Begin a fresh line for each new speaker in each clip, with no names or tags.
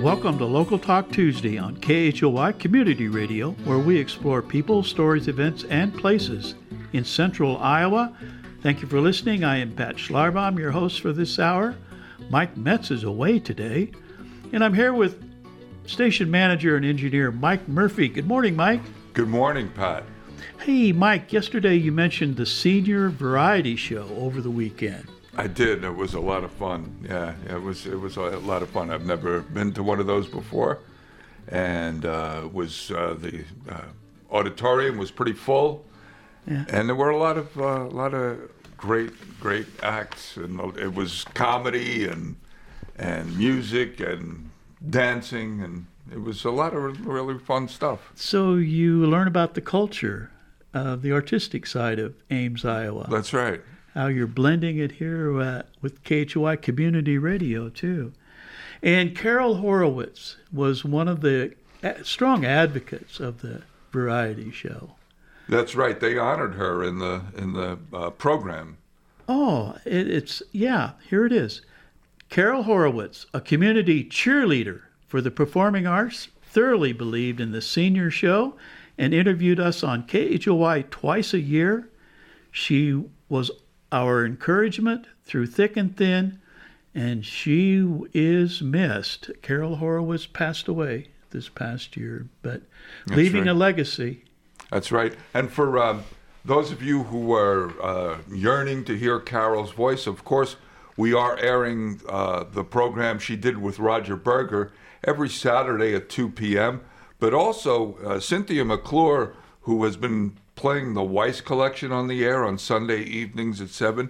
Welcome to Local Talk Tuesday on KHOY Community Radio, where we explore people, stories, events, and places in central Iowa. Thank you for listening. I am Pat Schlarbaum, your host for this hour. Mike Metz is away today, and I'm here with station manager and engineer Mike Murphy. Good morning, Mike.
Good morning, Pat.
Hey, Mike, yesterday you mentioned the senior variety show over the weekend.
I did. It was a lot of fun. Yeah, it was a lot of fun. I've never been to one of those before, and the auditorium was pretty full, and there were a lot of great acts, and it was comedy and music and dancing, and it was a lot of really fun stuff.
So you learn about the culture of the artistic side of Ames, Iowa.
That's right.
How you're blending it here with KHOY Community Radio, too. And Carol Horowitz was one of the strong advocates of the variety show.
That's right. They honored her in the program.
Oh, here it is. Carol Horowitz, a community cheerleader for the performing arts, thoroughly believed in the senior show and interviewed us on KHOY twice a year. She was our encouragement through thick and thin, and she is missed. Carol Horowitz passed away this past year, but leaving a legacy.
That's right. And for those of you who are yearning to hear Carol's voice, of course, we are airing the program she did with Roger Berger every Saturday at 2 p.m., but also Cynthia McClure, who has been playing the Weiss Collection on the air on Sunday evenings at 7.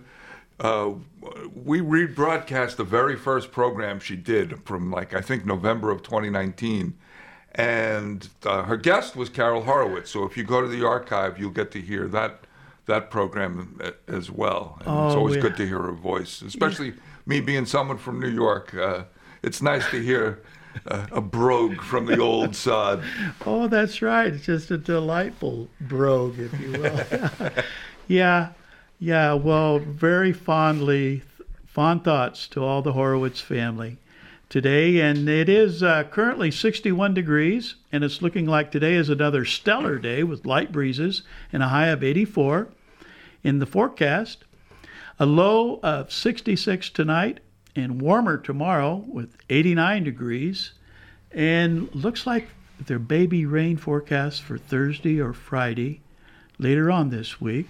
We rebroadcast the very first program she did from, I think, November of 2019. And her guest was Carol Horowitz. So if you go to the archive, you'll get to hear that program as well. And it's always good to hear her voice, especially me being someone from New York. It's nice to hear a brogue from the old sod.
Oh, that's right. It's just a delightful brogue, if you will. Yeah. Well, very fond thoughts to all the Horowitz family today. And it is currently 61 degrees, and it's looking like today is another stellar day with light breezes and a high of 84. In the forecast, a low of 66 tonight, and warmer tomorrow with 89 degrees, and looks like their baby rain forecast for Thursday or Friday later on this week.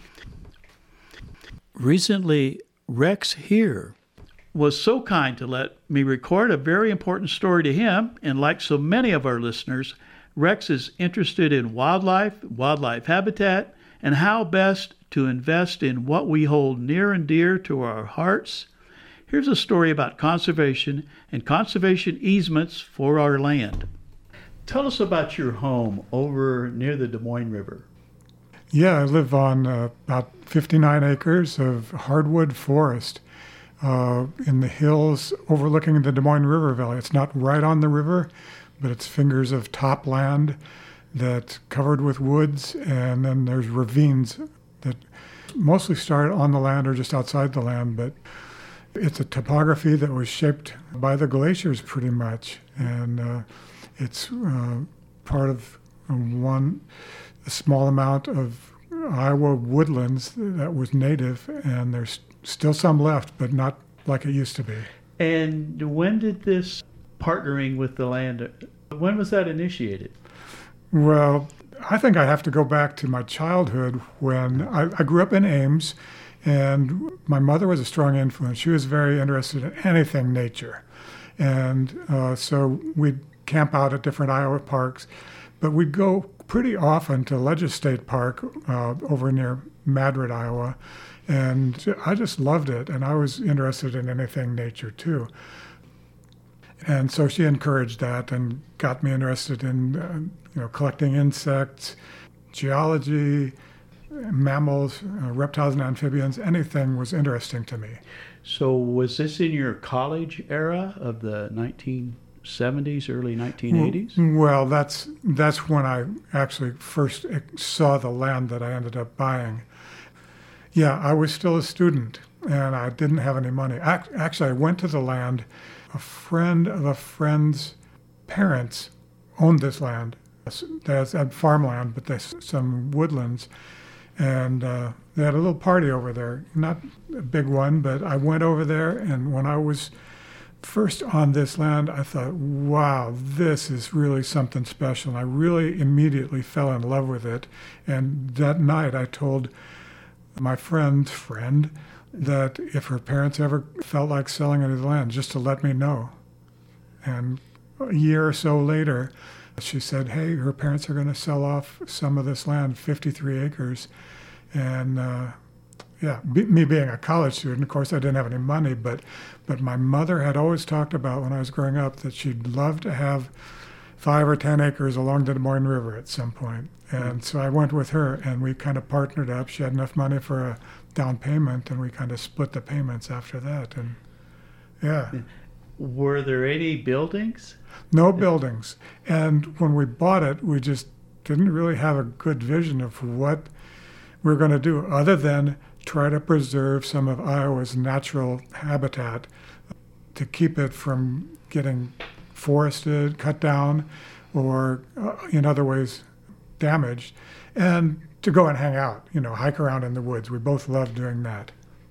Recently, Rex here was so kind to let me record a very important story to him, and like so many of our listeners, Rex is interested in wildlife habitat, and how best to invest in what we hold near and dear to our hearts. Here's a story about conservation and conservation easements for our land. Tell us about your home over near the Des Moines River.
Yeah, I live on about 59 acres of hardwood forest in the hills overlooking the Des Moines River Valley. It's not right on the river, but it's fingers of top land that's covered with woods, and then there's ravines that mostly start on the land or just outside the land, but it's a topography that was shaped by the glaciers pretty much, and it's part of a small amount of Iowa woodlands that was native, and there's still some left, but not like it used to be.
And when did this partnering with the land, when was that initiated?
Well, I think I have to go back to my childhood when I grew up in Ames, and my mother was a strong influence. She was very interested in anything nature. And so we'd camp out at different Iowa parks, but we'd go pretty often to Ledges State Park over near Madrid, Iowa. And I just loved it, and I was interested in anything nature too. And so she encouraged that and got me interested in collecting insects, geology, mammals, reptiles and amphibians. Anything was interesting to me.
So was this in your college era of the 1970s, early 1980s?
Well, that's when I actually first saw the land that I ended up buying. Yeah, I was still a student, and I didn't have any money. Actually, I went to the land. A friend of a friend's parents owned this land. They had farmland, but they some woodlands. And they had a little party over there. Not a big one, but I went over there, and when I was first on this land, I thought, wow, this is really something special. And I really immediately fell in love with it. And that night I told my friend that if her parents ever felt like selling any of the land, just to let me know. And a year or so later, she said, hey, her parents are going to sell off some of this land, 53 acres. And me being a college student, of course, I didn't have any money, but my mother had always talked about when I was growing up that she'd love to have 5 or 10 acres along the Des Moines River at some point. And so I went with her, and we kind of partnered up. She had enough money for a down payment, and we kind of split the payments after that. And yeah.
Were there any buildings?
No buildings. And when we bought it, we just didn't really have a good vision of what we were going to do other than try to preserve some of Iowa's natural habitat to keep it from getting forested, cut down, or in other ways damaged, and to go and hang out, hike around in the woods. We both love doing that.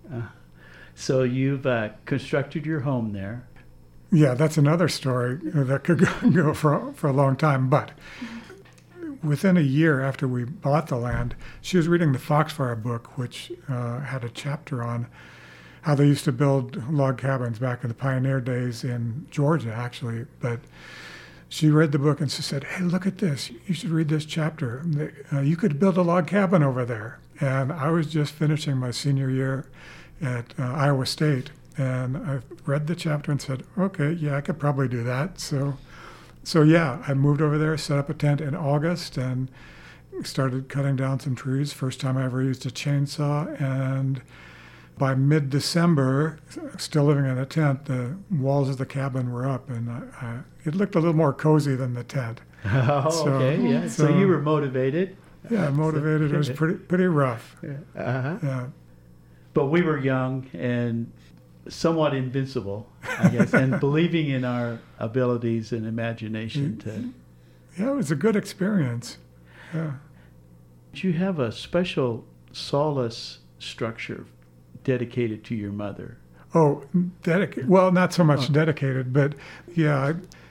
So you've constructed your home there.
Yeah, that's another story that could go for a long time. But within a year after we bought the land, she was reading the Foxfire book, which had a chapter on how they used to build log cabins back in the pioneer days in Georgia, actually. But she read the book and she said, hey, look at this. You should read this chapter. You could build a log cabin over there. And I was just finishing my senior year at Iowa State. And I read the chapter and said, okay, yeah, I could probably do that. So yeah, I moved over there, set up a tent in August, and started cutting down some trees. First time I ever used a chainsaw. And by mid-December, still living in a tent, the walls of the cabin were up, and it looked a little more cozy than the tent.
Oh, okay, yeah. So you were motivated.
Yeah, motivated. It was pretty rough.
Uh-huh.
Yeah.
But we were young and somewhat invincible, I guess, and believing in our abilities and imagination to...
Yeah, it was a good experience. Yeah.
You have a special solace structure dedicated to your mother.
Oh, dedicated. Well, not so much dedicated, but yeah,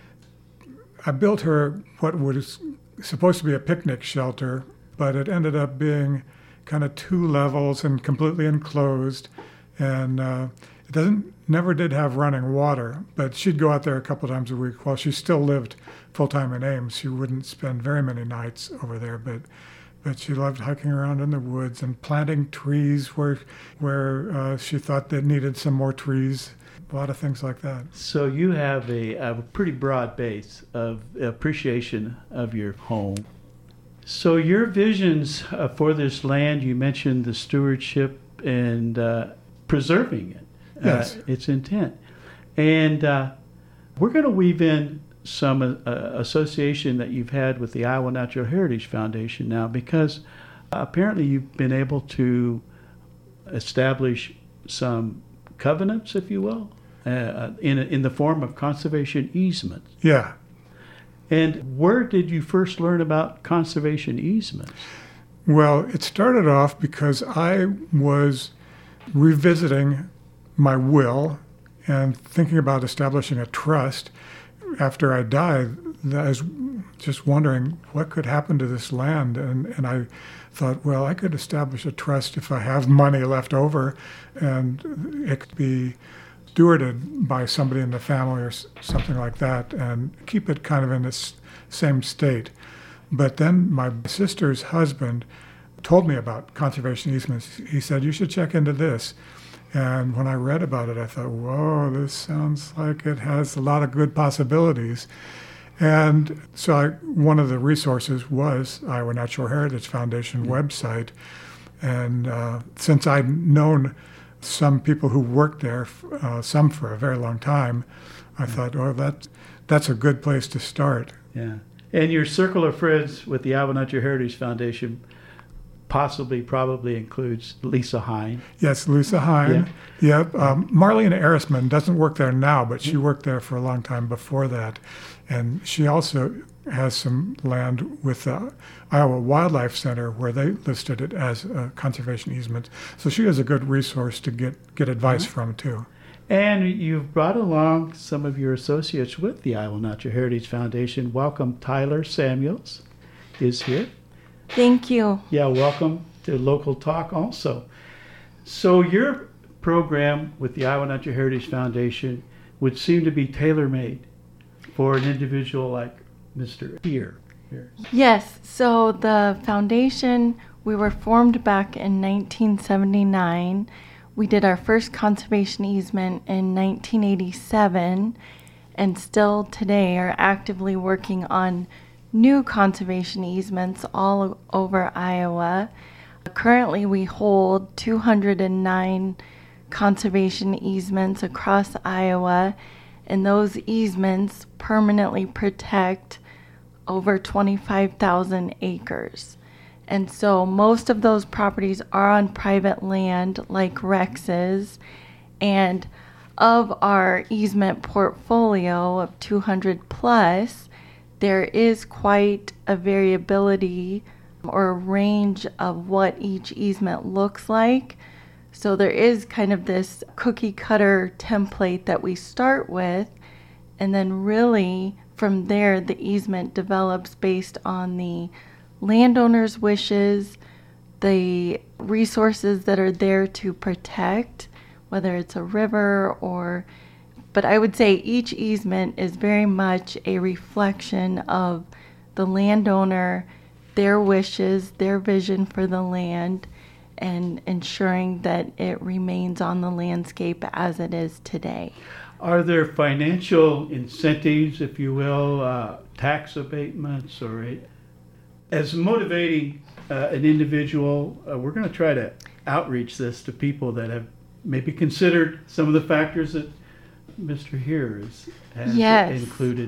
I built her what was supposed to be a picnic shelter, but it ended up being kind of 2 levels and completely enclosed. And it never did have running water, but she'd go out there a couple times a week while she still lived full-time in Ames. She wouldn't spend very many nights over there, but she loved hiking around in the woods and planting trees where she thought they needed some more trees, a lot of things like that.
So you have a pretty broad base of appreciation of your home. So your visions for this land, you mentioned the stewardship and preserving it,
yes.
Its intent. And we're going to weave in some association that you've had with the Iowa Natural Heritage Foundation now, because apparently you've been able to establish some covenants, if you will, in the form of conservation easements.
Yeah.
And where did you first learn about conservation easements?
Well, it started off because I was revisiting my will and thinking about establishing a trust. After I died, I was just wondering what could happen to this land. And I thought, well, I could establish a trust if I have money left over, and it could be stewarded by somebody in the family or something like that, and keep it kind of in this same state. But then my sister's husband told me about conservation easements. He said, you should check into this. And when I read about it, I thought, whoa, this sounds like it has a lot of good possibilities. And so one of the resources was Iowa Natural Heritage Foundation website. And since I'd known some people who worked there, some for a very long time, I thought, oh, that's a good place to start.
Yeah. And your circle of friends with the Iowa Natural Heritage Foundation probably includes Lisa Hine.
Yes, Lisa Hine. Yep. Marlene Arisman doesn't work there now, but she worked there for a long time before that. And she also has some land with the Iowa Wildlife Center where they listed it as a conservation easement. So she is a good resource to get advice from, too.
And you've brought along some of your associates with the Iowa Natural Heritage Foundation. Welcome, Tyler Samuels is here.
Thank you.
Yeah, welcome to Local Talk also. So your program with the Iowa Natural Heritage Foundation would seem to be tailor-made for an individual like Mr. Here.
Yes, so the foundation, we were formed back in 1979. We did our first conservation easement in 1987, and still today are actively working on new conservation easements all over Iowa. Currently, we hold 209 conservation easements across Iowa, and those easements permanently protect over 25,000 acres. And so most of those properties are on private land like Rex's, and of our easement portfolio of 200 plus, there is quite a variability or a range of what each easement looks like. So there is kind of this cookie cutter template that we start with, and then really from there the easement develops based on the landowner's wishes, the resources that are there to protect, whether it's a river but I would say each easement is very much a reflection of the landowner, their wishes, their vision for the land, and ensuring that it remains on the landscape as it is today.
Are there financial incentives, if you will, tax abatements, or as motivating an individual? We're going to try to outreach this to people that have maybe considered some of the factors that Mr. Here has included.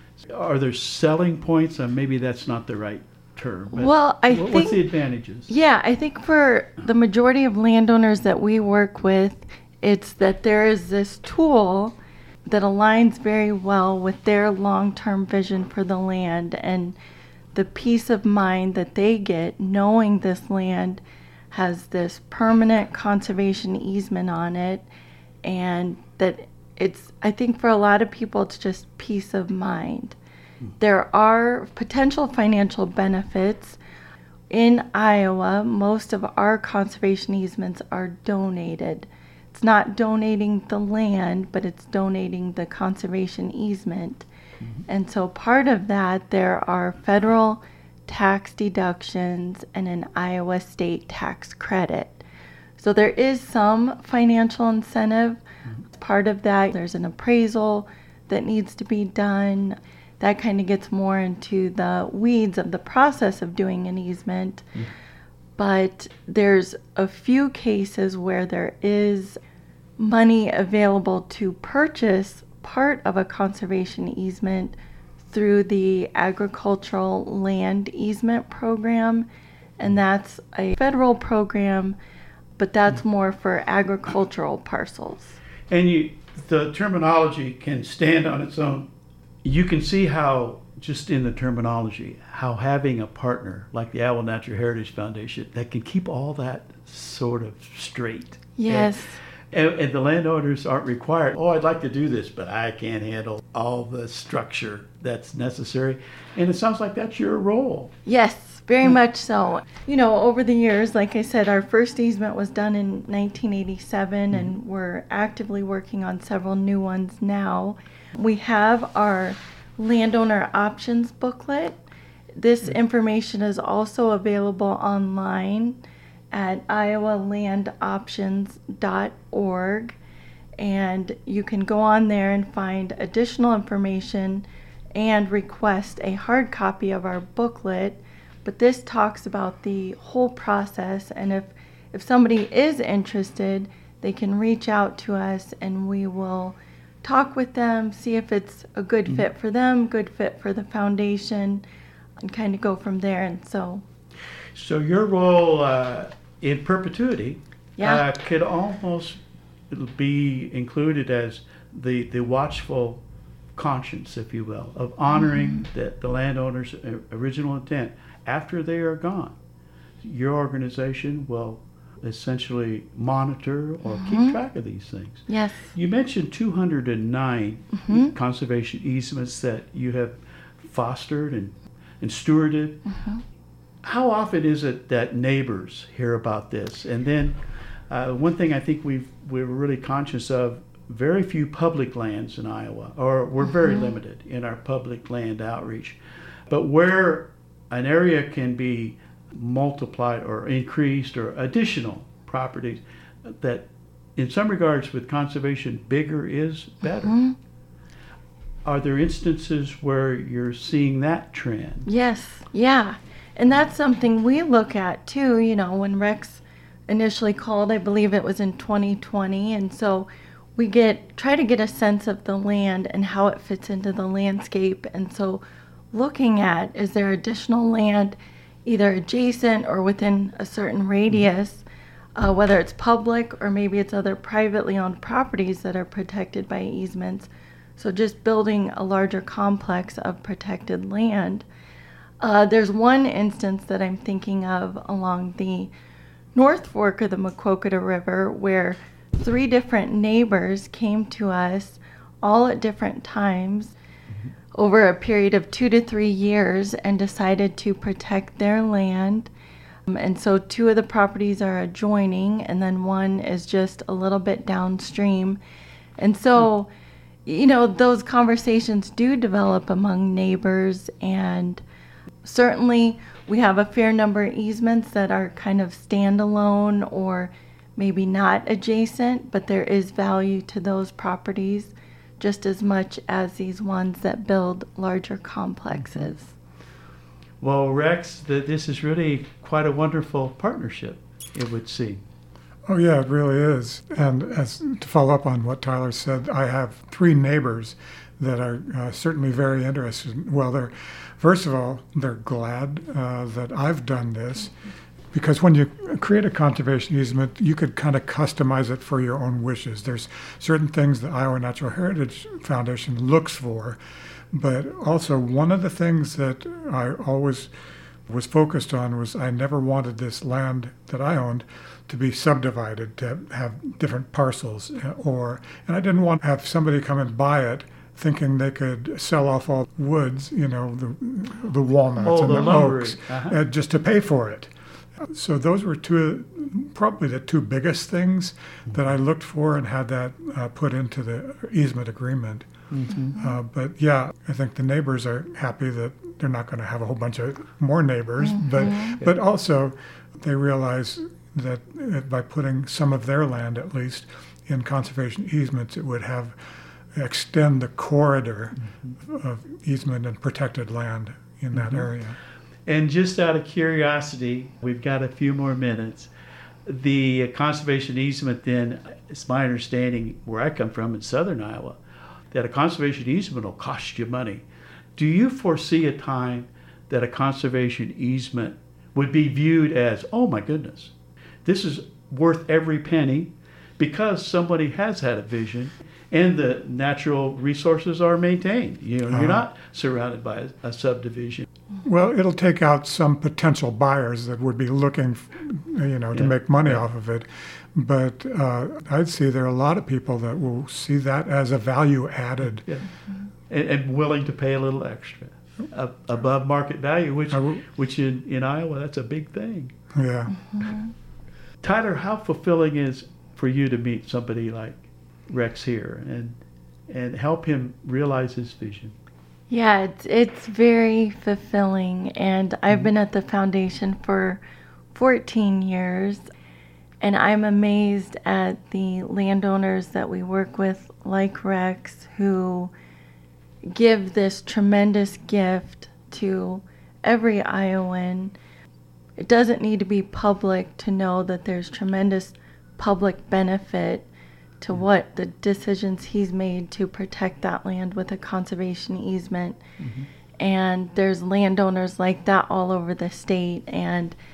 Are there selling points? Maybe that's not the right term. But
well, I think,
what's the advantages?
Yeah, I think for the majority of landowners that we work with, it's that there is this tool that aligns very well with their long-term vision for the land, and the peace of mind that they get knowing this land has this permanent conservation easement on it, and that I think for a lot of people it's just peace of mind. There are potential financial benefits. In Iowa, most of our conservation easements are donated. It's not donating the land, but it's donating the conservation easement. Mm-hmm. And so part of that, there are federal tax deductions and an Iowa state tax credit. So there is some financial incentive. Mm-hmm. Part of that, there's an appraisal that needs to be done. That kind of gets more into the weeds of the process of doing an easement. Mm-hmm. But there's a few cases where there is money available to purchase part of a conservation easement through the agricultural land easement program, and that's a federal program, but that's more for agricultural parcels.
And the terminology can stand on its own. You can see how, just in the terminology, how having a partner like the Iowa Natural Heritage Foundation that can keep all that sort of straight.
Yes.
And the landowners aren't required, I'd like to do this, but I can't handle all the structure that's necessary. And it sounds like that's your role.
Yes, very much so. Over the years, like I said, our first easement was done in 1987, and we're actively working on several new ones now. We have our landowner options booklet. This information is also available online at iowalandoptions.org, and you can go on there and find additional information and request a hard copy of our booklet. But this talks about the whole process, and if somebody is interested, they can reach out to us and we will talk with them, see if it's a good fit for them, good fit for the foundation, and kind of go from there. And
So your role in perpetuity
Yeah.
could almost be included as the watchful conscience, if you will, of honoring the landowner's original intent after they are gone. Your organization will essentially monitor or keep track of these things.
Yes.
You mentioned 209 conservation easements that you have fostered and stewarded. How often is it that neighbors hear about this? And then one thing I think we're really conscious of, very few public lands in Iowa, or we're very limited in our public land outreach. But where an area can be multiplied or increased or additional properties, that in some regards with conservation, bigger is better. Are there instances where you're seeing that trend?
Yes, yeah. And that's something we look at too, you know, when Rex initially called, I believe it was in 2020, and so we try to get a sense of the land and how it fits into the landscape. And so looking at, is there additional land either adjacent or within a certain radius, whether it's public or maybe it's other privately owned properties that are protected by easements. So just building a larger complex of protected land. There's one instance that I'm thinking of along the North Fork of the Maquoketa River where 3 different neighbors came to us all at different times over a period of 2 to 3 years and decided to protect their land. And so 2 of the properties are adjoining and then one is just a little bit downstream. And so, you know, those conversations do develop among neighbors, and certainly we have a fair number of easements that are kind of standalone or maybe not adjacent, but there is value to those properties just as much as these ones that build larger complexes.
Well, Rex, this is really quite a wonderful partnership, it would seem.
Oh, yeah, it really is. And to follow up on what Tyler said, I have 3 neighbors that are certainly very interested. Well, first of all, they're glad that I've done this, because when you create a conservation easement, you could kind of customize it for your own wishes. There's certain things the Iowa Natural Heritage Foundation looks for, but also one of the things that I always was focused on was I never wanted this land that I owned to be subdivided, to have different parcels, and I didn't want to have somebody come and buy it thinking they could sell off all woods, you know, the walnuts and the oaks, just to pay for it. So those were probably the 2 biggest things that I looked for and had that put into the easement agreement. But yeah, I think the neighbors are happy that they're not going to have a whole bunch of more neighbors, but also they realize that by putting some of their land at least in conservation easements, it would extend the corridor of easement and protected land in that area.
And just out of curiosity, we've got a few more minutes. The conservation easement then, it's my understanding where I come from in southern Iowa, that a conservation easement will cost you money. Do you foresee a time that a conservation easement would be viewed as, oh my goodness, this is worth every penny because somebody has had a vision and the natural resources are maintained? You know, you're not surrounded by a subdivision.
Well, it'll take out some potential buyers that would be looking, to make money off of it. But I'd say there are a lot of people that will see that as a value added.
Yeah. And willing to pay a little extra above market value, which in Iowa, that's a big thing.
Yeah.
Tyler, how fulfilling is for you to meet somebody like Rex here and help him realize his vision?
Yeah, it's very fulfilling, and I've been at the foundation for 14 years, and I'm amazed at the landowners that we work with, like Rex, who give this tremendous gift to every Iowan. It doesn't need to be public to know that there's tremendous public benefit to what the decisions he's made to protect that land with a conservation easement. And there's landowners like that all over the state, and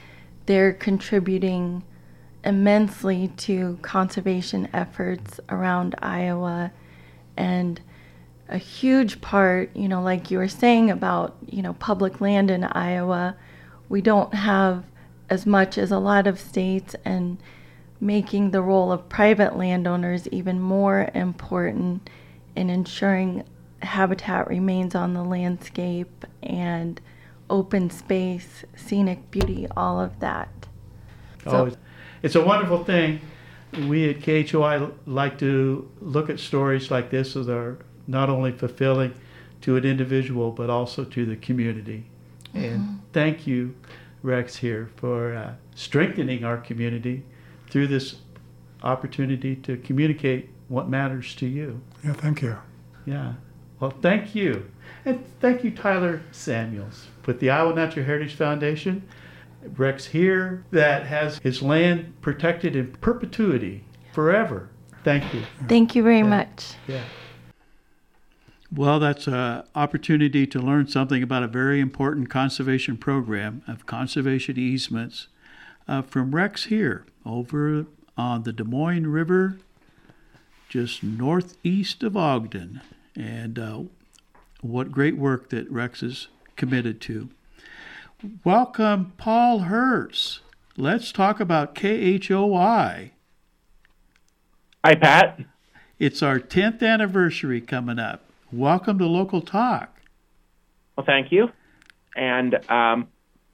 they're contributing immensely to conservation efforts around Iowa. And a huge part, like you were saying about, public land in Iowa, we don't have as much as a lot of states, and making the role of private landowners even more important in ensuring habitat remains on the landscape and open space, scenic beauty, all of that.
It's a wonderful thing. We at KHOI like to look at stories like this that are not only fulfilling to an individual, but also to the community. Mm-hmm. And thank you, Rex, here for strengthening our community through this opportunity to communicate what matters to you.
Yeah, thank you.
Yeah. Well, thank you. And thank you, Tyler Samuels, with the Iowa Natural Heritage Foundation. Rex here that has his land protected in perpetuity forever. Thank you.
Thank you very much.
Yeah. Well, that's an opportunity to learn something about a very important conservation program of conservation easements from Rex here over on the Des Moines River, just northeast of Ogden. And what great work that Rex is committed to. Welcome, Paul Hertz. Let's talk about KHOI.
Hi, Pat.
It's our 10th anniversary coming up. Welcome to Local Talk.
Well, thank you. And I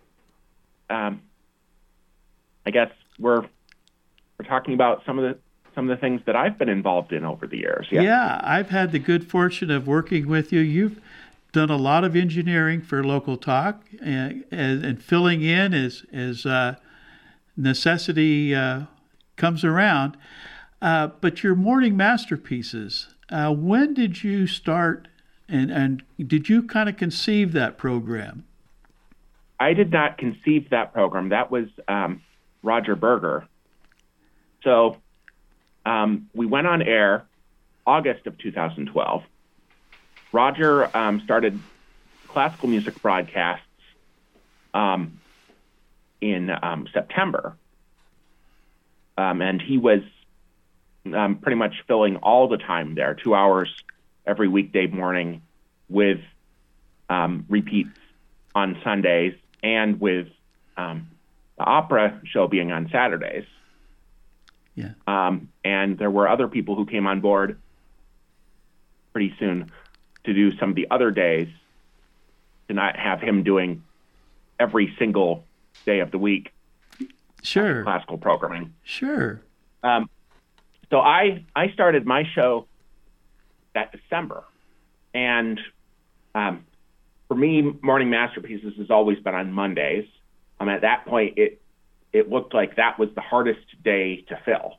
guess we're talking about some of the things that I've been involved in over the years.
Yeah, I've had the good fortune of working with you. You've done a lot of engineering for Local Talk and filling in as necessity comes around. But your morning masterpieces, when did you start and did you kind of conceive that program?
I did not conceive that program. That was Roger Berger. So we went on air August of 2012. Roger started classical music broadcasts in September. And he was pretty much filling all the time there, 2 hours every weekday morning with repeats on Sundays and with the opera show being on Saturdays.
Yeah.
And there were other people who came on board pretty soon to do some of the other days, to not have him doing every single day of the week.
Sure.
Classical programming.
Sure.
So I started my show that December. And for me, Morning Masterpieces has always been on Mondays. At that point, it looked like that was the hardest day to fill.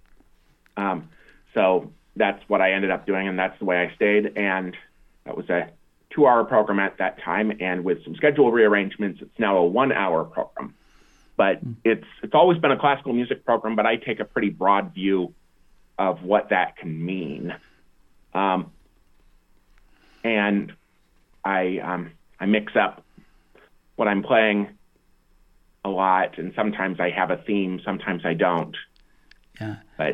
So that's what I ended up doing, and that's the way I stayed. And that was a 2-hour program at that time. And with some schedule rearrangements, it's now a 1-hour program. But it's always been a classical music program, but I take a pretty broad view of what that can mean. And I mix up what I'm playing a lot, and sometimes I have a theme, sometimes I don't.
Yeah.
But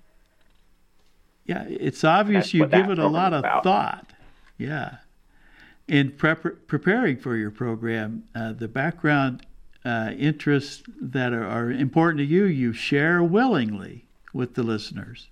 yeah, it's obvious you give it a lot of thought. Yeah. In preparing for your program, the background interests that are important to you, you share willingly with the listeners.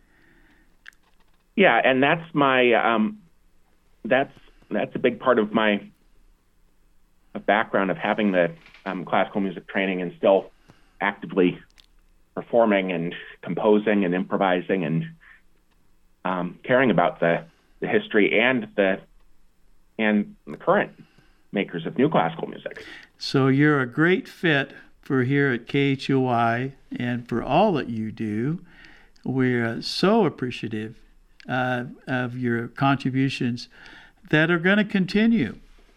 Yeah, and that's my that's a big part of my background of having the classical music training and still actively performing and composing and improvising and caring about the history and the current makers of new classical music.
So you're a great fit for here at KHOI and for all that you do. We're so appreciative of your contributions that are going to continue.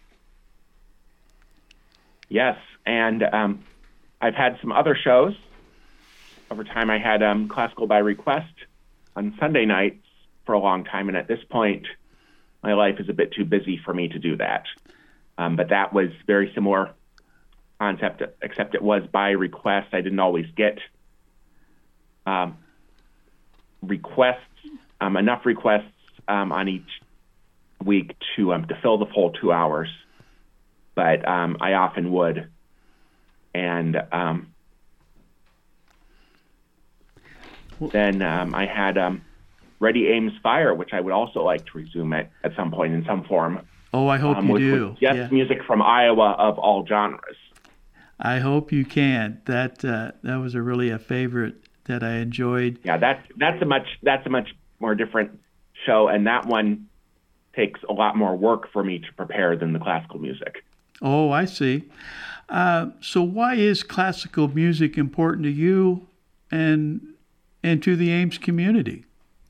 Yes, and I've had some other shows. Over time, I had Classical by Request on Sunday nights for a long time, and at this point, my life is a bit too busy for me to do that. But that was very similar concept, except it was by request. I didn't always get enough requests on each week to fill the full 2 hours, but I often would. And then I had Ready, Ames, Fire, which I would also like to resume at some point in some form.
Oh, I hope you do.
With just music from Iowa of all genres.
I hope you can. That was really a favorite that I enjoyed.
Yeah, that's a much more different show, and that one takes a lot more work for me to prepare than the classical music.
Oh, I see. So why is classical music important to you and to the Ames community?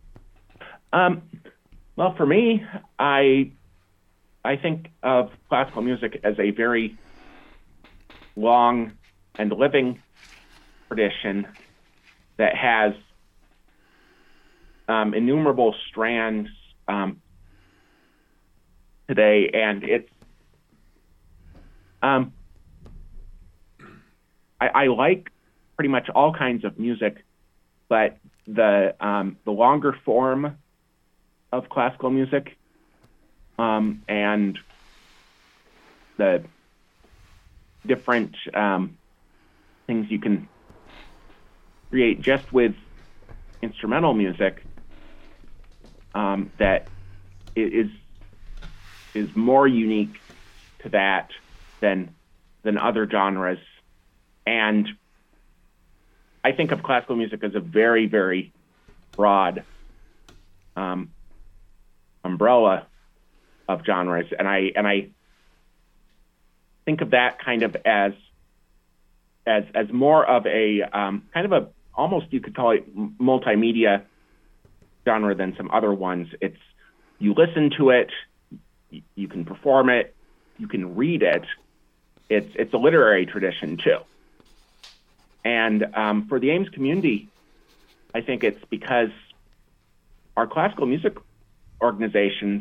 Well, for me, I think of classical music as a very long and living tradition that has innumerable strands today, and it's I like pretty much all kinds of music, but the longer form of classical music and the different things you can create just with instrumental music that is more unique to that than other genres. And I think of classical music as a very, very broad umbrella of genres, and I think of that kind of as more of a kind of a, almost you could call it multimedia genre than some other ones. It's, you listen to it, you can perform it, you can read it. It's a literary tradition too. And for the Ames community, I think it's because our classical music organizations,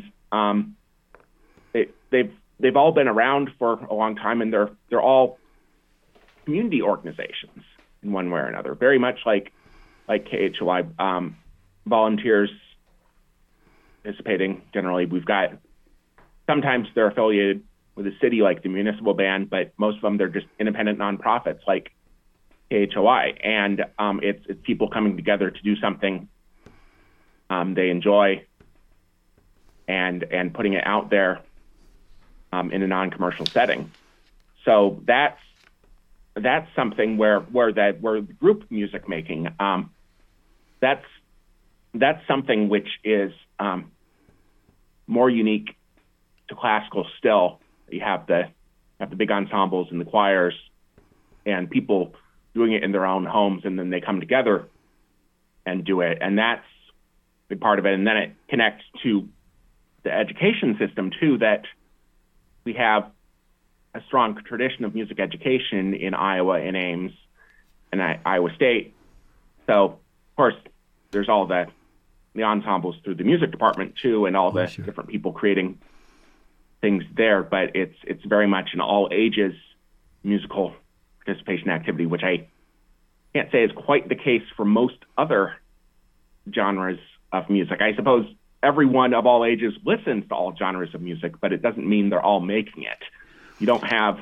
they've all been around for a long time, and they're all community organizations in one way or another. Very much like KHOI, volunteers participating. Generally, we've got, sometimes they're affiliated with a city like the municipal band, but most of them they're just independent nonprofits like KHOI, and it's people coming together to do something they enjoy and putting it out there in a non-commercial setting. So that's something where group music making, that's something which is more unique to classical still. You have the big ensembles and the choirs and people doing it in their own homes, and then they come together and do it. And that's a big part of it. And then it connects to the education system too, that we have a strong tradition of music education in Iowa, in Ames, and Iowa State. So, of course, there's all the ensembles through the music department too, and all the different people creating things there. But it's very much an all ages musical participation activity, which I can't say is quite the case for most other genres of music. I suppose everyone of all ages listens to all genres of music, but it doesn't mean they're all making it. You don't have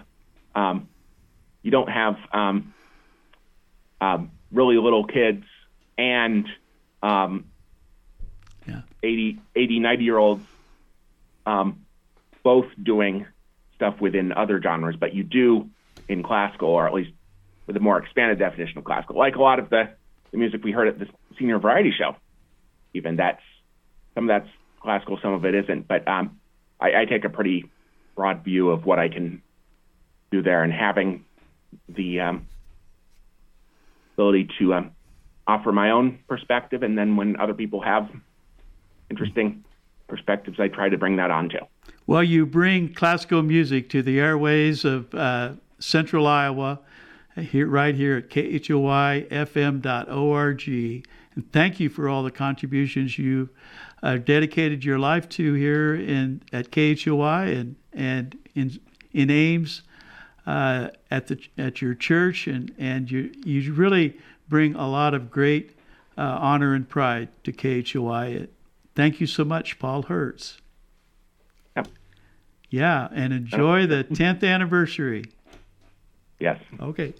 really little kids and 80, 90-year-olds both doing stuff within other genres, but you do in classical, or at least with a more expanded definition of classical, like a lot of the music we heard at the senior variety show. Even some of that's classical, some of it isn't. But I take a pretty broad view of what I can do there, and having the ability to offer my own perspective, and then when other people have interesting perspectives, I try to bring that on too.
Well, you bring classical music to the airways of Central Iowa, right here at KHOI-FM.org. And thank you for all the contributions you dedicated your life to here at KHOI and in Ames. at your church, and you really bring a lot of great honor and pride to KHOI. Thank you so much, Paul Hertz.
Yep.
Yeah, and enjoy the 10th anniversary.
Yes.
Okay.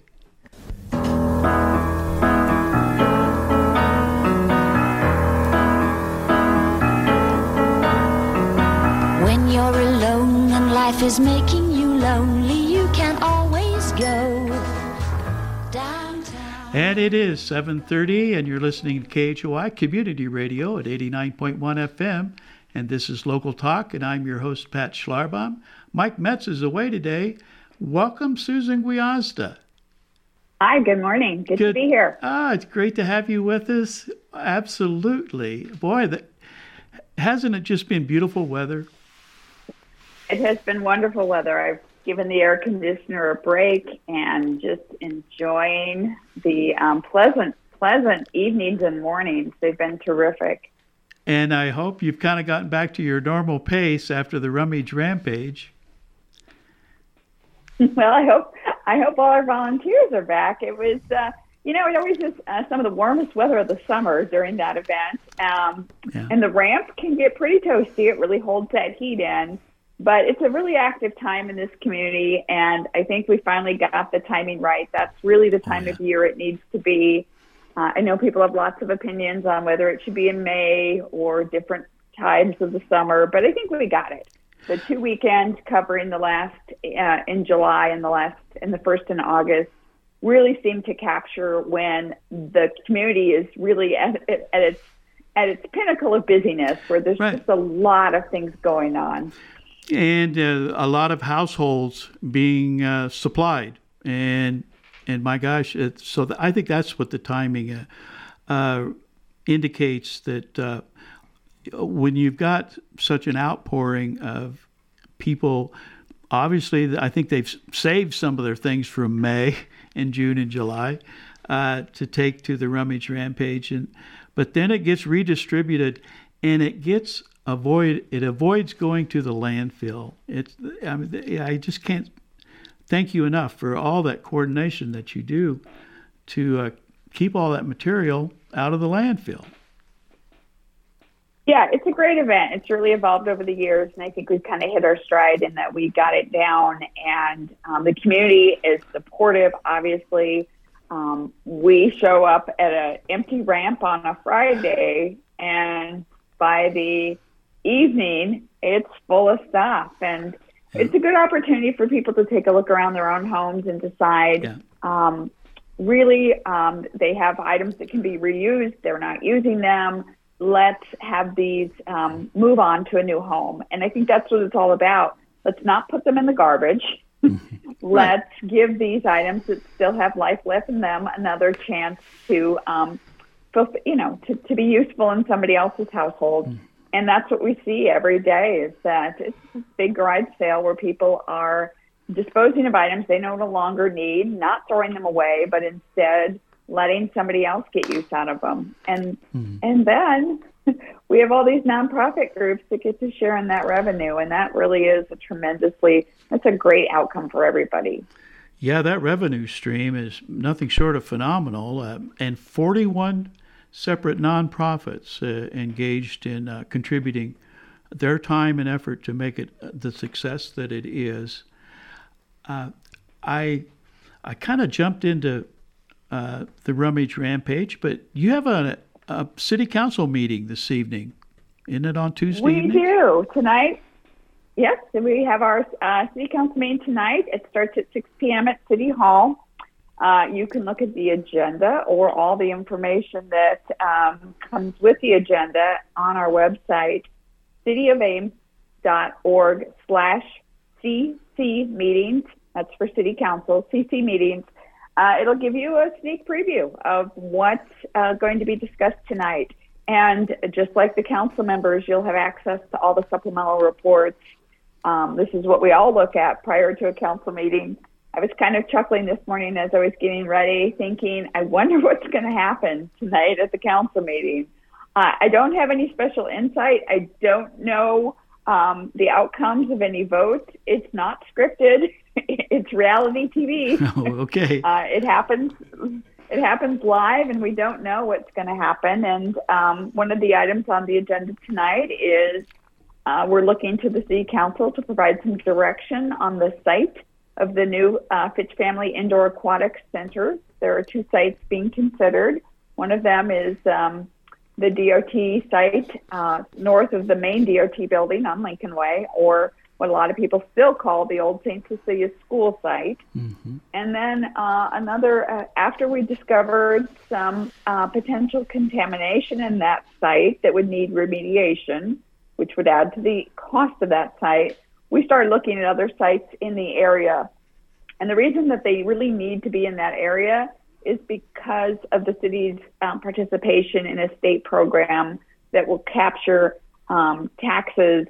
When you're alone and life is making you lonely, you can always go downtown.
And it is 7:30, and you're listening to KHOI Community Radio at 89.1 FM. And this is Local Talk, and I'm your host, Pat Schlarbaum. Mike Metz is away today. Welcome, Susan Guiazda.
Hi, good morning. Good to be here.
It's great to have you with us. Absolutely. Boy, hasn't it just been beautiful weather?
It has been wonderful weather. I've given the air conditioner a break and just enjoying the pleasant evenings and mornings. They've been terrific.
And I hope you've kind of gotten back to your normal pace after the Rummage Rampage.
Well, I hope all our volunteers are back. It was, it always is some of the warmest weather of the summer during that event. And the ramp can get pretty toasty. It really holds that heat in. But it's a really active time in this community, and I think we finally got the timing right. That's really the time of year it needs to be. I know people have lots of opinions on whether it should be in May or different times of the summer, but I think we got it. The 2 weekends covering the last in July and the first in August really seem to capture when the community is really at its pinnacle of busyness, where there's just a lot of things going on.
And a lot of households being supplied, and my gosh, I think that's what the timing indicates, that when you've got such an outpouring of people, obviously I think they've saved some of their things from May and June and July to take to the Rummage Rampage, but then it gets redistributed, and it avoids going to the landfill. I just can't thank you enough for all that coordination that you do to keep all that material out of the landfill.
Yeah, it's a great event. It's really evolved over the years, and I think we've kind of hit our stride in that we got it down, and the community is supportive, obviously. We show up at an empty ramp on a Friday, and by the evening, it's full of stuff, and it's a good opportunity for people to take a look around their own homes and decide, they have items that can be reused, they're not using them, let's have these move on to a new home. And I think that's what it's all about. Let's not put them in the garbage. Let's give these items that still have life left in them another chance to be useful in somebody else's household. And that's what we see every day, is that it's a big garage sale where people are disposing of items they no longer need, not throwing them away, but instead letting somebody else get use out of them. And then we have all these nonprofit groups that get to share in that revenue, and that really is that's a great outcome for everybody.
Yeah, that revenue stream is nothing short of phenomenal, and 41 separate nonprofits engaged in contributing their time and effort to make it the success that it is. I kind of jumped into the Rummage Rampage, but you have a city council meeting this evening. Isn't it on Tuesday evening?
We do. Tonight, yes, we have our city council meeting tonight. It starts at 6 p.m. at City Hall. You can look at the agenda or all the information that comes with the agenda on our website, cityofames.org/CC meetings. That's for City Council, CC meetings. It'll give you a sneak preview of what's going to be discussed tonight. And just like the council members, you'll have access to all the supplemental reports. This is what we all look at prior to a council meeting. I was kind of chuckling this morning as I was getting ready, thinking, I wonder what's going to happen tonight at the council meeting. I don't have any special insight. I don't know the outcomes of any vote. It's not scripted. It's reality TV.
Oh, okay.
It happens live, and we don't know what's going to happen. And one of the items on the agenda tonight is we're looking to the City Council to provide some direction on the site of the new Fitch Family Indoor Aquatic Center. There are 2 sites being considered. One of them is the DOT site north of the main DOT building on Lincoln Way, or what a lot of people still call the old St. Cecilia School site. Mm-hmm. And then another, after we discovered some potential contamination in that site that would need remediation, which would add to the cost of that site, we started looking at other sites in the area. And the reason that they really need to be in that area is because of the city's participation in a state program that will capture taxes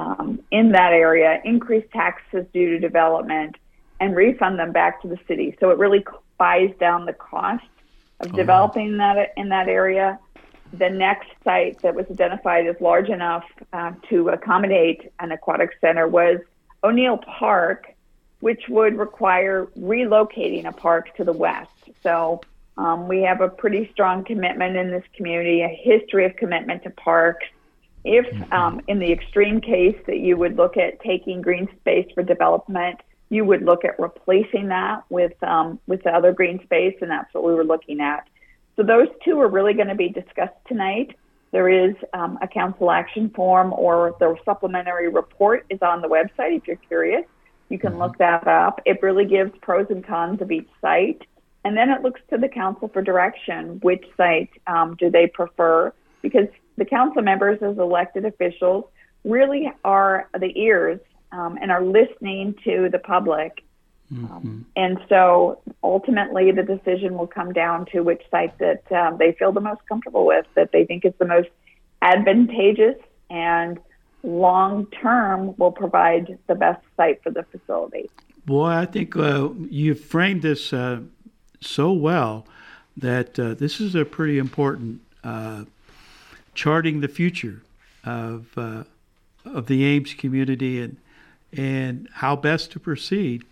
in that area, increase taxes due to development, and refund them back to the city. So it really buys down the cost of developing that in that area. The next site that was identified as large enough to accommodate an aquatic center was O'Neill Park, which would require relocating a park to the west. So we have a pretty strong commitment in this community, a history of commitment to parks. If in the extreme case that you would look at taking green space for development, you would look at replacing that with the other green space, and that's what we were looking at. So those 2 are really going to be discussed tonight. There is a council action form, or the supplementary report is on the website if you're curious. You can look that up. It really gives pros and cons of each site. And then it looks to the council for direction. Which site do they prefer? Because the council members as elected officials really are the ears and are listening to the public. And so ultimately the decision will come down to which site that they feel the most comfortable with, that they think is the most advantageous and long-term will provide the best site for the facility.
Boy, I think you framed this so well that this is a pretty important charting the future of the Ames community and how best to proceed.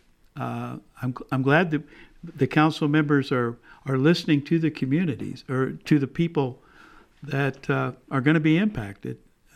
I'm glad that the council members are listening to the communities, or to the people that are going to be impacted.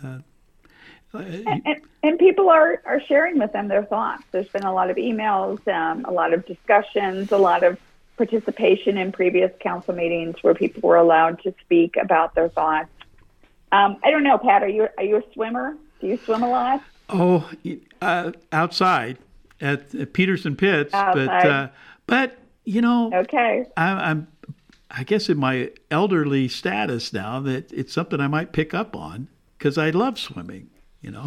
And people are sharing with them their thoughts. There's been a lot of emails, a lot of discussions, a lot of participation in previous council meetings where people were allowed to speak about their thoughts. I don't know, Pat, are you a swimmer? Do you swim a lot?
Oh, outside at Peterson Pits, but you know,
okay.
I guess in my elderly status now that it's something I might pick up on because I love swimming. You know.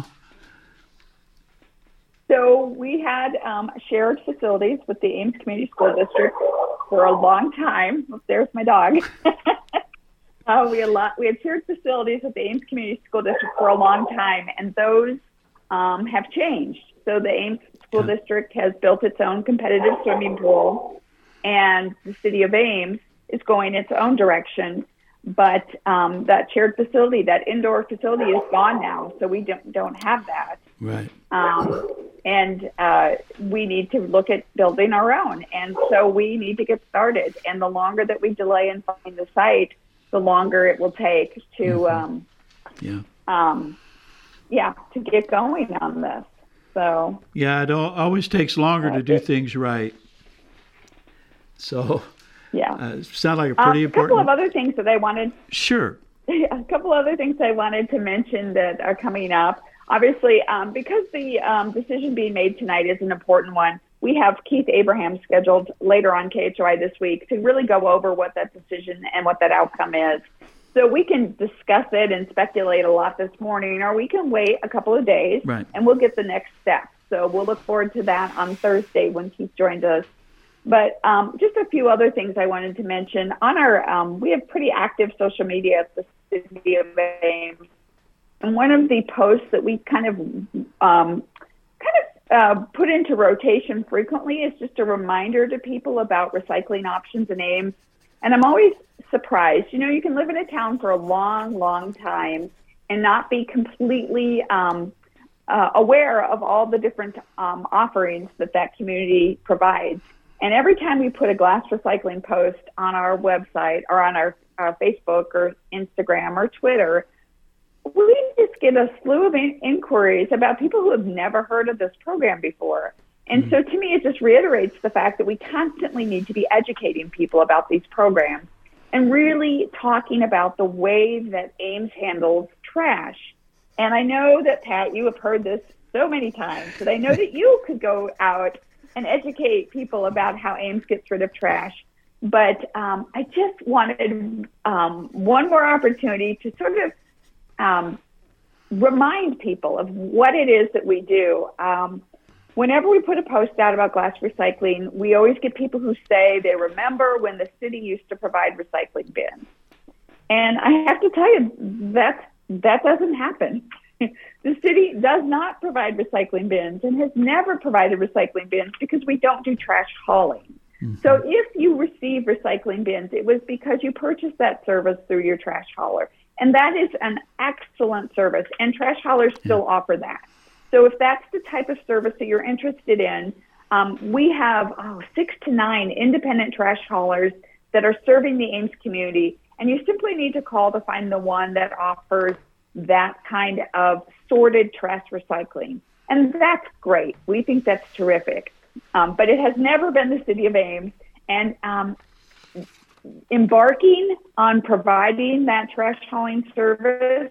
So we had shared facilities with the Ames Community School District for a long time. Oh, there's my dog. We had shared facilities with the Ames Community School District for a long time, and those have changed. So the Ames School District has built its own competitive swimming pool, and the City of Ames is going its own direction. But that shared facility, that indoor facility, is gone now, so we don't have that.
Right.
And we need to look at building our own, and so we need to get started. And the longer that we delay in finding the site, the longer it will take to to get going on this. So
it always takes longer to do things right. So. Yeah. Sound like a pretty important.
A couple of other things that I wanted.
Sure.
A couple other things I wanted to mention that are coming up. Obviously, because the decision being made tonight is an important one, we have Keith Abraham scheduled later on KHOI this week to really go over what that decision and what that outcome is. So we can discuss it and speculate a lot this morning, or we can wait a couple of days, and we'll get the next step. So we'll look forward to that on Thursday when Keith joins us. But just a few other things I wanted to mention. On our, we have pretty active social media at the City of Ames, and one of the posts that we kind of put into rotation frequently is just a reminder to people about recycling options in Ames. And I'm always surprised. You know, you can live in a town for a long, long time and not be completely aware of all the different offerings that community provides. And every time we put a glass recycling post on our website or on our Facebook or Instagram or Twitter, we just get a slew of inquiries about people who have never heard of this program before. And so to me, it just reiterates the fact that we constantly need to be educating people about these programs and really talking about the way that Ames handles trash. And I know that, Pat, you have heard this so many times, but I know that you could go out and educate people about how Ames gets rid of trash. But I just wanted one more opportunity to sort of remind people of what it is that we do. Whenever we put a post out about glass recycling, we always get people who say they remember when the city used to provide recycling bins. And I have to tell you, that doesn't happen. The city does not provide recycling bins and has never provided recycling bins because we don't do trash hauling. So if you receive recycling bins, it was because you purchased that service through your trash hauler. And that is an excellent service, and trash haulers still offer that. So if that's the type of service that you're interested in, we have 6 to 9 independent trash haulers that are serving the Ames community, and you simply need to call to find the one that offers that kind of sorted trash recycling. And that's great. We think that's terrific. But it has never been the city of Ames. And embarking on providing that trash hauling service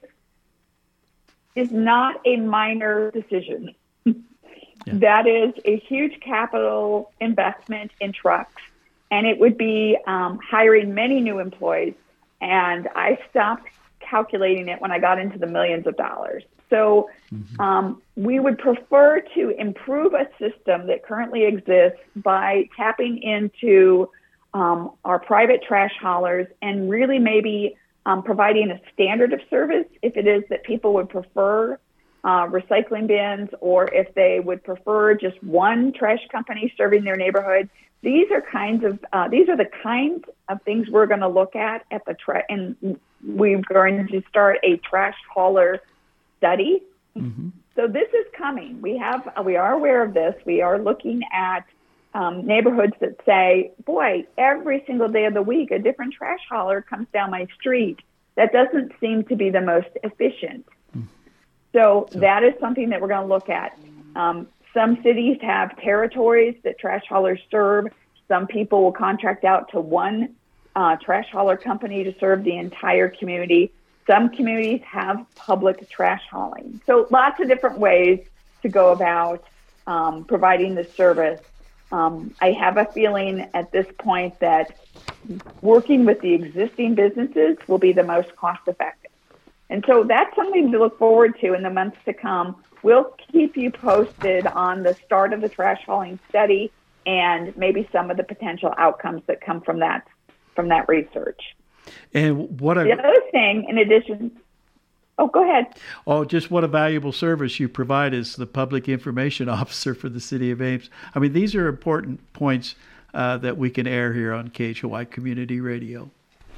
is not a minor decision. That is a huge capital investment in trucks, and it would be hiring many new employees. And I stopped calculating it when I got into the millions of dollars. So we would prefer to improve a system that currently exists by tapping into our private trash haulers and really maybe providing a standard of service if it is that people would prefer recycling bins, or if they would prefer just one trash company serving their neighborhood. These are the kinds of things we're going to look at the and we're going to start a trash hauler study. So this is coming. We are aware of this. We are looking at neighborhoods that say, boy, every single day of the week, a different trash hauler comes down my street. That doesn't seem to be the most efficient. So that is something that we're going to look at. Some cities have territories that trash haulers serve. Some people will contract out to one trash hauler company to serve the entire community. Some communities have public trash hauling. So lots of different ways to go about providing the service. I have a feeling at this point that working with the existing businesses will be the most cost effective. And so that's something to look forward to in the months to come. We'll keep you posted on the start of the trash hauling study and maybe some of the potential outcomes that come from that research.
And the
other thing, in addition, go ahead.
Just what a valuable service you provide as the public information officer for the city of Ames. I mean, these are important points that we can air here on KHOY Community Radio.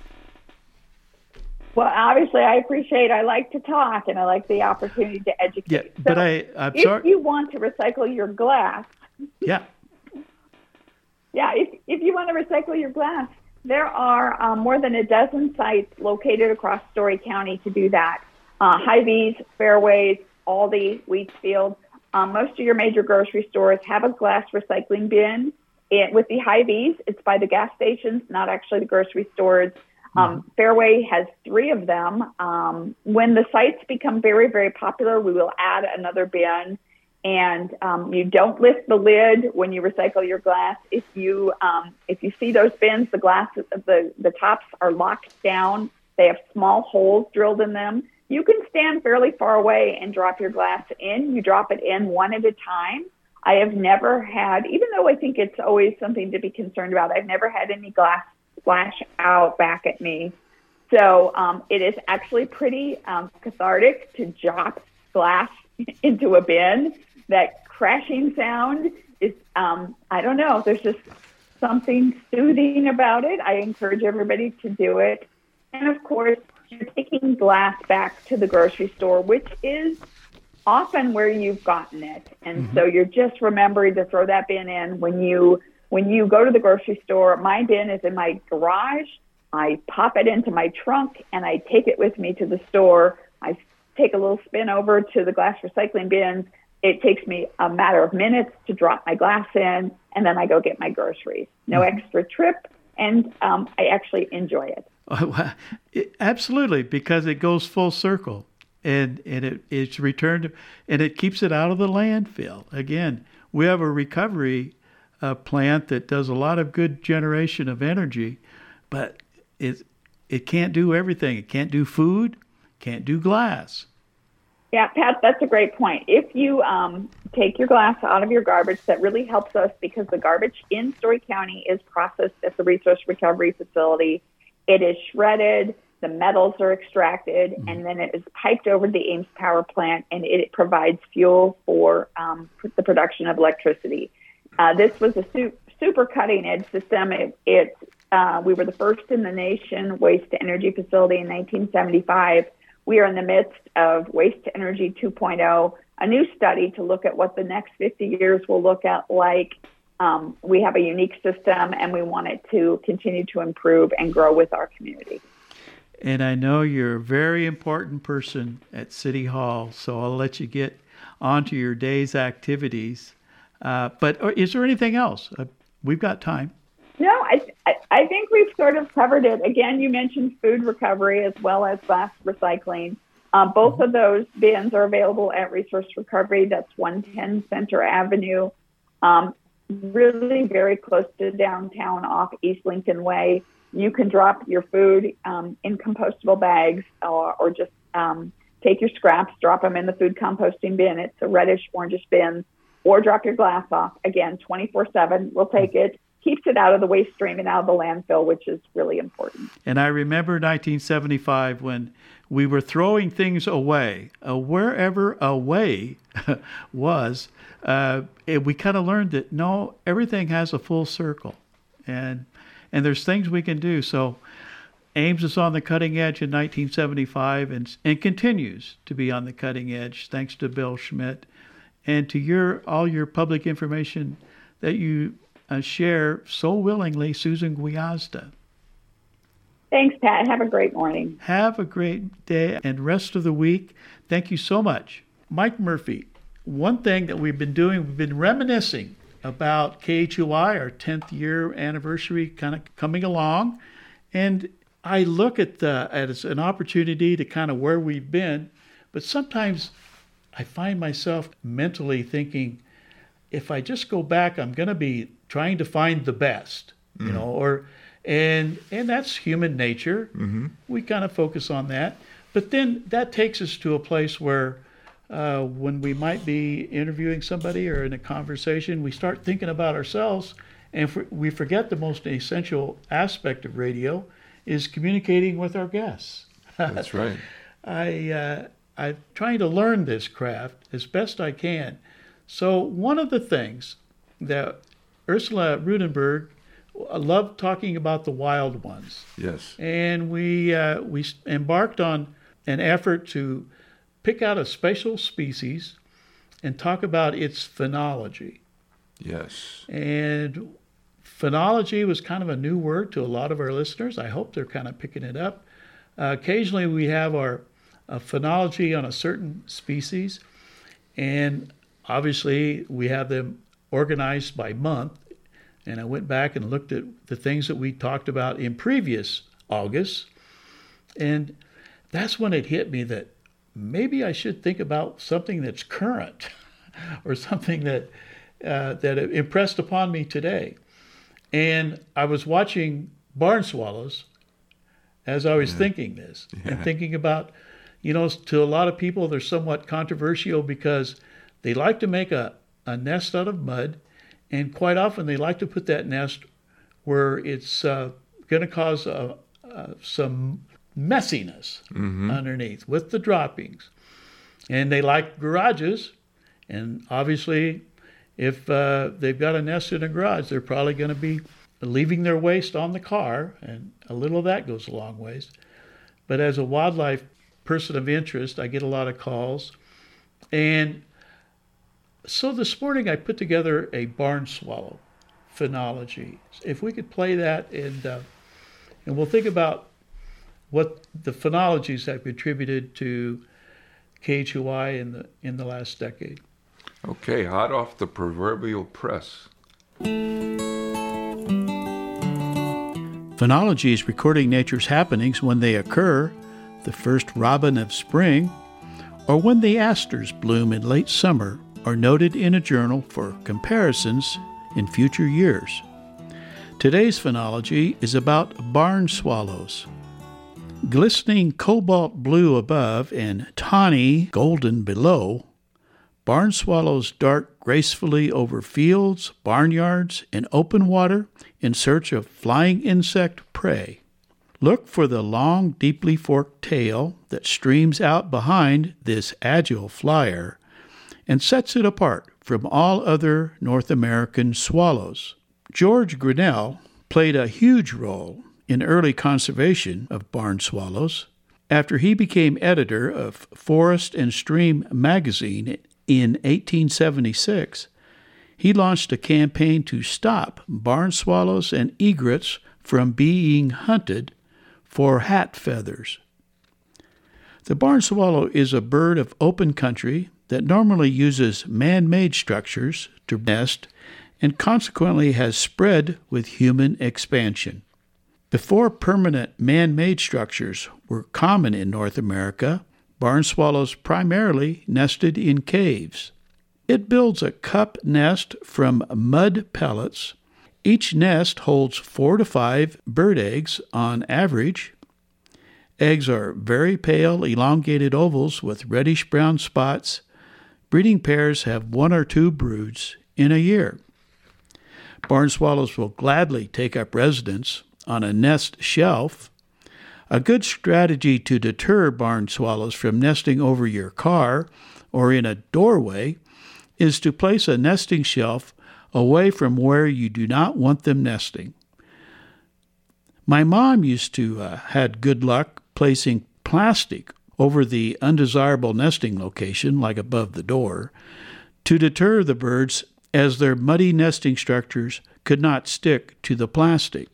Well, obviously, I like to talk, and I like the opportunity to educate.
Yeah, but
so
I'm sorry.
If you want to recycle your glass.
Yeah.
Yeah, if you want to recycle your glass, there are more than a dozen sites located across Story County to do that. Hy-Vee's, Fairways, Aldi, Wheatfield. Most of your major grocery stores have a glass recycling bin. With the Hy-Vee's, it's by the gas stations, not actually the grocery stores. Fairway has 3 of them. When the sites become very, very popular, we will add another bin. And you don't lift the lid when you recycle your glass. If you see those bins, the glass, the tops are locked down. They have small holes drilled in them. You can stand fairly far away and drop your glass in. You drop it in one at a time. I have never had, even though I think it's always something to be concerned about, I've never had any glass splash out back at me. So it is actually pretty cathartic to drop glass into a bin. That crashing sound is, I don't know, there's just something soothing about it. I encourage everybody to do it. And of course, you're taking glass back to the grocery store, which is often where you've gotten it. And so you're just remembering to throw that bin in when you go to the grocery store. My bin is in my garage. I pop it into my trunk and I take it with me to the store. I take a little spin over to the glass recycling bins. It takes me a matter of minutes to drop my glass in, and then I go get my groceries. No extra trip, and I actually enjoy it.
Absolutely, because it goes full circle, and it's returned, and it keeps it out of the landfill. Again, we have a recovery plant that does a lot of good generation of energy, but it can't do everything. It can't do food, can't do glass.
Yeah, Pat, that's a great point. If you take your glass out of your garbage, that really helps us because the garbage in Story County is processed at the resource recovery facility. It is shredded, the metals are extracted, and then it is piped over to the Ames power plant, and it provides fuel for the production of electricity. This was a super cutting-edge system. We were the first in the nation waste-to-energy facility in 1975. We are in the midst of Waste to Energy 2.0, a new study to look at what the next 50 years will look at like. We have a unique system, and we want it to continue to improve and grow with our community.
And I know you're a very important person at City Hall, so I'll let you get onto your day's activities. But is there anything else? We've got time.
No, I think we've sort of covered it. Again, you mentioned food recovery as well as glass recycling. Both of those bins are available at Resource Recovery. That's 110 Center Avenue, really very close to downtown off East Lincoln Way. You can drop your food in compostable bags or just take your scraps, drop them in the food composting bin. It's a reddish, orangish bin. Or drop your glass off. Again, 24/7. We'll take it. Keeps it out of the waste stream and out of the landfill, which is really important.
And I remember 1975 when we were throwing things away, wherever away was. We kind of learned that, no, everything has a full circle. And there's things we can do. So Ames was on the cutting edge in 1975 and continues to be on the cutting edge, thanks to Bill Schmidt. And to all your public information that you share so willingly, Susan Gwiazda.
Thanks, Pat. Have a great morning.
Have a great day and rest of the week. Thank you so much. Mike Murphy, one thing that we've been doing, we've been reminiscing about KHUI, our 10th year anniversary kind of coming along. And I look at as an opportunity to kind of where we've been, but sometimes I find myself mentally thinking, if I just go back, I'm going to be trying to find the best, and that's human nature. We kind of focus on that. But then that takes us to a place where when we might be interviewing somebody or in a conversation, we start thinking about ourselves, and we forget the most essential aspect of radio is communicating with our guests.
That's right.
I'm trying to learn this craft as best I can. So one of the things that Ursula Rudenberg loved talking about the wild ones.
Yes.
And we embarked on an effort to pick out a special species and talk about its phenology.
Yes.
And phenology was kind of a new word to a lot of our listeners. I hope they're kind of picking it up. Occasionally we have our phenology on a certain species, and obviously we have them organized by month. And I went back and looked at the things that we talked about in previous Augusts, and that's when it hit me that maybe I should think about something that's current or something that impressed upon me today. And I was watching barn swallows as I was thinking this and thinking about, to a lot of people, they're somewhat controversial because they like to make a nest out of mud, and quite often they like to put that nest where it's going to cause some messiness underneath with the droppings. And they like garages, and obviously if they've got a nest in a garage, they're probably going to be leaving their waste on the car, and a little of that goes a long ways. But as a wildlife person of interest, I get a lot of calls, And so this morning I put together a barn swallow phenology. If we could play that, and we'll think about what the phenologies have contributed to KHOI in the last decade.
Okay, hot off the proverbial press.
Phenology is recording nature's happenings when they occur, the first robin of spring, or when the asters bloom in late summer, are noted in a journal for comparisons in future years. Today's phenology is about barn swallows. Glistening cobalt blue above and tawny golden below, barn swallows dart gracefully over fields, barnyards, and open water in search of flying insect prey. Look for the long, deeply forked tail that streams out behind this agile flyer and sets it apart from all other North American swallows. George Grinnell played a huge role in early conservation of barn swallows. After he became editor of Forest and Stream magazine in 1876, he launched a campaign to stop barn swallows and egrets from being hunted for hat feathers. The barn swallow is a bird of open country that normally uses man-made structures to nest and consequently has spread with human expansion. Before permanent man-made structures were common in North America, barn swallows primarily nested in caves. It builds a cup nest from mud pellets. Each nest holds 4 to 5 bird eggs on average. Eggs are very pale, elongated ovals with reddish-brown spots. Breeding pairs have 1 or 2 broods in a year. Barn swallows will gladly take up residence on a nest shelf. A good strategy to deter barn swallows from nesting over your car or in a doorway is to place a nesting shelf away from where you do not want them nesting. My mom used to had good luck placing plastic over the undesirable nesting location, like above the door, to deter the birds as their muddy nesting structures could not stick to the plastic.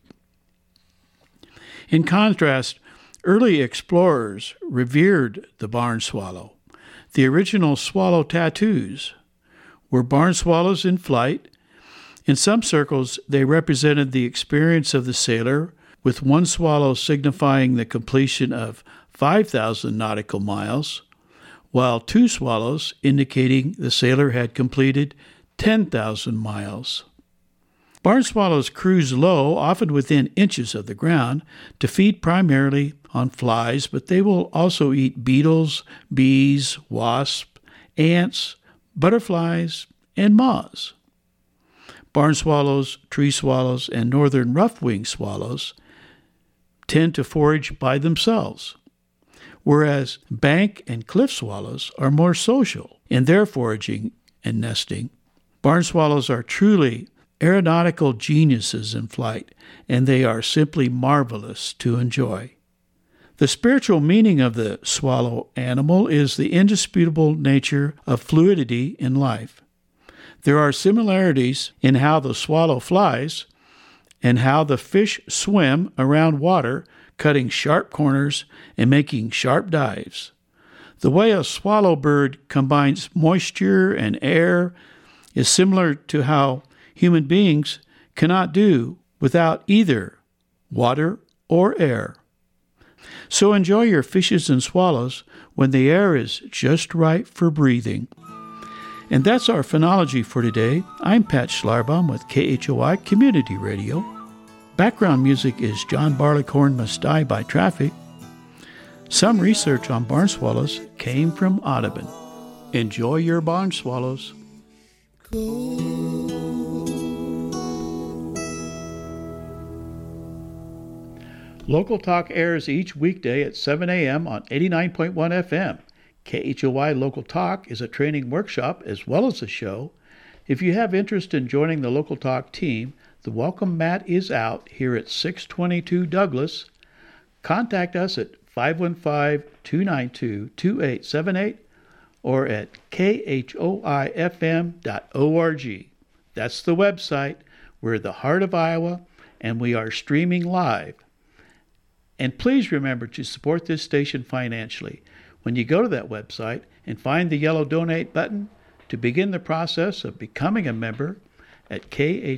In contrast, early explorers revered the barn swallow. The original swallow tattoos were barn swallows in flight. In some circles, they represented the experience of the sailor, with one swallow signifying the completion of 5,000 nautical miles, while 2 swallows indicating the sailor had completed 10,000 miles. Barn swallows cruise low, often within inches of the ground, to feed primarily on flies, but they will also eat beetles, bees, wasps, ants, butterflies, and moths. Barn swallows, tree swallows, and northern rough-winged swallows tend to forage by themselves, whereas bank and cliff swallows are more social in their foraging and nesting. Barn swallows are truly aeronautical geniuses in flight, and they are simply marvelous to enjoy. The spiritual meaning of the swallow animal is the indisputable nature of fluidity in life. There are similarities in how the swallow flies and how the fish swim around water, cutting sharp corners and making sharp dives. The way a swallow bird combines moisture and air is similar to how human beings cannot do without either water or air. So enjoy your fishes and swallows when the air is just right for breathing. And that's our phenology for today. I'm Pat Schlarbaum with KHOI Community Radio. Background music is John Barleycorn Must Die by Traffic. Some research on barn swallows came from Audubon. Enjoy your barn swallows. Local Talk airs each weekday at 7 a.m. on 89.1 FM. KHOI Local Talk is a training workshop as well as a show. If you have interest in joining the Local Talk team, the welcome mat is out here at 622 Douglas. Contact us at 515-292-2878 or at khoifm.org. That's the website. We're the heart of Iowa, and we are streaming live. And please remember to support this station financially when you go to that website and find the yellow donate button to begin the process of becoming a member at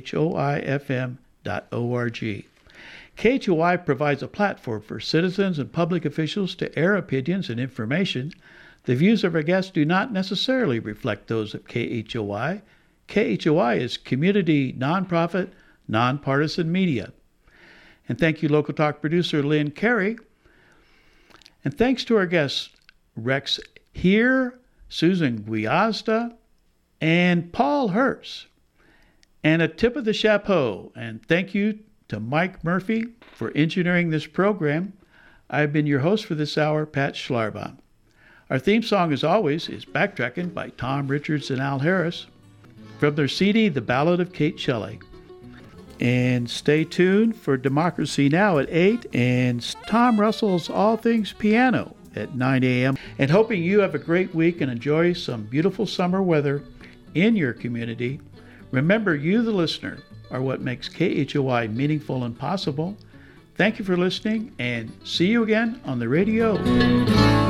khoifm.org. KHOI provides a platform for citizens and public officials to air opinions and information. The views of our guests do not necessarily reflect those of KHOI. KHOI is community, nonprofit, nonpartisan media. And thank you, Local Talk producer Lynn Carey. And thanks to our guests, Rex Here, Susan Guiazda, and Paul Hurst. And a tip of the chapeau, and thank you to Mike Murphy for engineering this program. I've been your host for this hour, Pat Schlarbaum. Our theme song, as always, is Backtracking by Tom Richards and Al Harris from their CD, The Ballad of Kate Shelley. And stay tuned for Democracy Now! At 8 and Tom Russell's All Things Piano at 9 a.m. And hoping you have a great week and enjoy some beautiful summer weather in your community. Remember, you, the listener, are what makes KHOI meaningful and possible. Thank you for listening, and see you again on the radio.